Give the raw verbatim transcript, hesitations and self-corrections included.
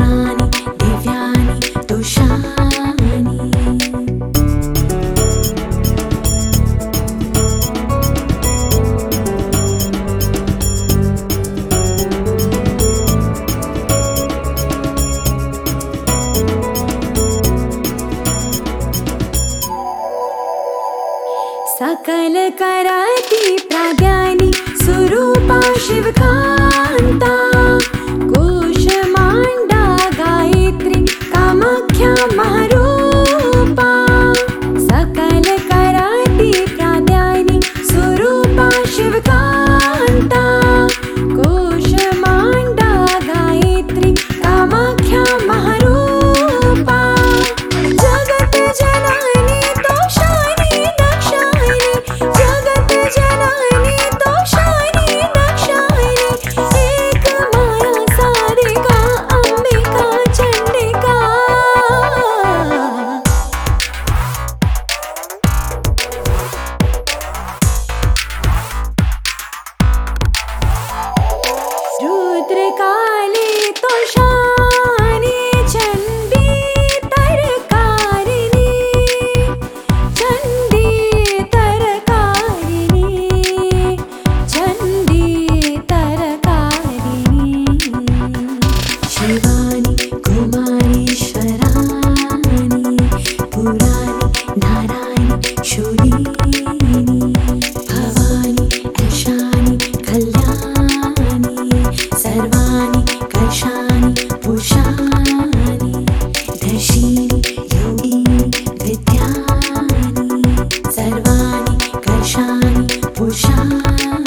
वक्त्राणि दिव्यानि दोषानि। सकल कराति प्राज्ञानि स्वरूपा शिवकान्ता। कूष्माण्डा गायत्री कामाख्या महारूपा। सकल कराति प्राज्ञानि स्वरूपा शिवकान्ता। कूष्माण्डा गायत्री कामाख्या महारूपा। जगत जननी दोषानि दक्षानि। जगत जननी दोषानि दक्षानि। एक माया सारिका अंबिका चंडिका। रुद्रकाली तोषानि चंडी तरकारिणी। चंडी तरकारिणी। चंडी तरकारिणी। शिवानि कुमारीश्वराणि। पुराणि नारायणि शूलिनी। भवानि यशानि कल्याणि। सर्वाणि कर्षाणि पुरुषाणि। दर्शिनि योगिनि विद्यानि। सर्वाणि कर्षाणि पुरुषाणि।